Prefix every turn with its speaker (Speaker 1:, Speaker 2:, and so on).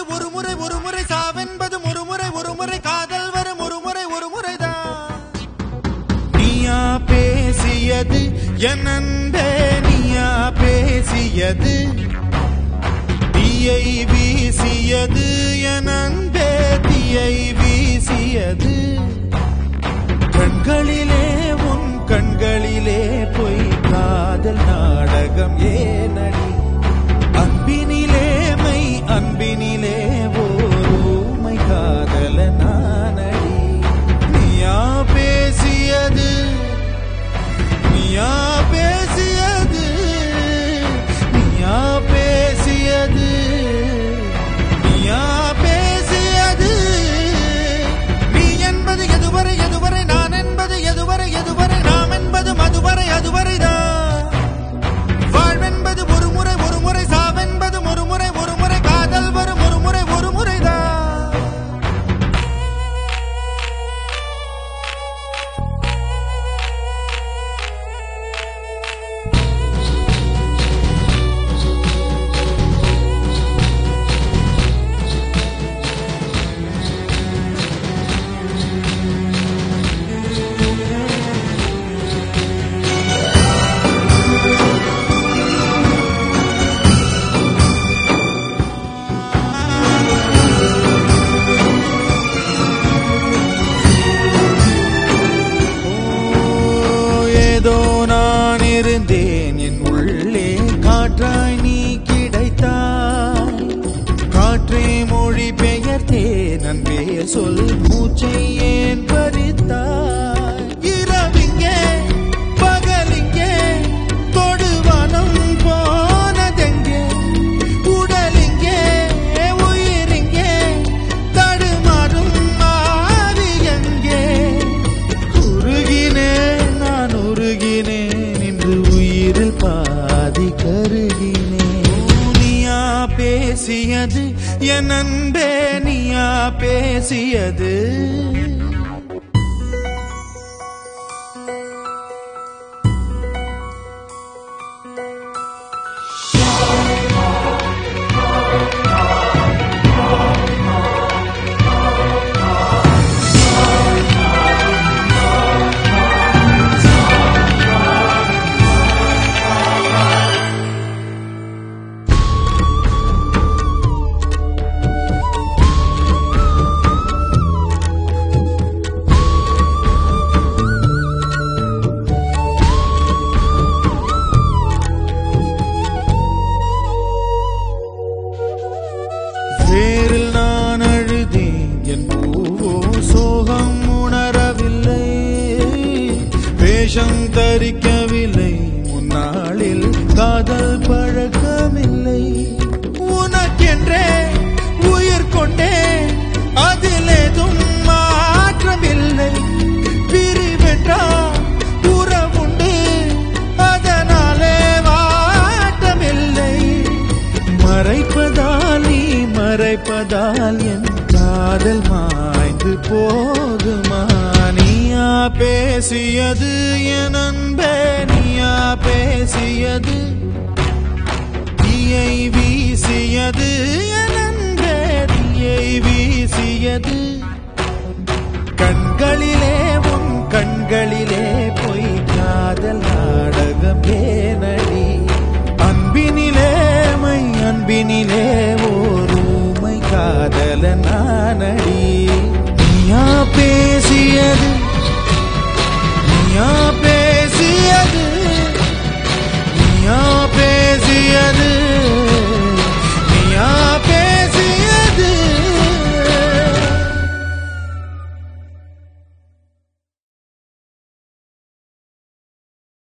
Speaker 1: ஒரு முறை சாவென்பது ஒரு முறை காதல் வரும் ஒரு முறைதான். நீயா பேசியது என் அன்பே, நீயா பேசியது, தீயை வீசியது என் அன்பே, தீயை வீசியது. கண்களிலே உன் கண்களிலே பொய் காதல் நாடகம் ஏனடி, அன்பினிலே மை அன்பினிலே ஓருமை காதல நானடி. நீயா பேசியது, நீயா பேசியது, நீயா பேசியது, நீயா பேசியது. நீ என்பது எதுவரை நான் என்பது எதுவரை நாம் என்பது அதுவரைதான். வாழ்வென்பது ஒரு முறை சாவென்பது ஒரு முறை காதல் வரும் ஒரு முறைதான். ஏதோ நான் இருந்தேன் என் உள்ளே, காற்றாய் நீ கிடைத்தாய். காற்றே மொழி பெயர்த்தேன் அன்பே சொல், மூச்சை ஏன் பறித்தாய். இரவிங்கே பகலிங்கே தொடுவானம் போனதெங்கே, உடலிங்கே உயிரிங்கே தடுமாறும் மாறி எங்கே. உருகினேன் நான் உருகினேன் இன்று உயிரில் பாதி கருகினேன். நீயா பேசியது என் அன்பே, நீயா பேசியது. வேரில் நான் அழுதேன் என் பூவோ சோகம் உணரவில்லை, வேஷம் தரிக்கவில்லை, முன்னாளில் காதல் பழக்கமில்லை. உனக்கென்றே உயிர் கொண்டேன் அதில் ஏதும் மாற்றமில்லை. பிரிவென்றால் உறவுண்டு அதனாலே வாட்டமில்லை. மறைப்பதால் நீ மறைப்பதால் என் காதல் மாய்ந்து போகுமா. நீயா பேசியது என் அன்பே, நீயா பேசியது, தீயை வீசியது என் அன்பே, தீயை வீசியது. கண்களிலே உன் கண்களிலே பொய் காதல் நாடகம் ஏனடி, அன்பினிலே மை அன்பினிலே ஓருமை காதல நானடி. நீயா பேசியது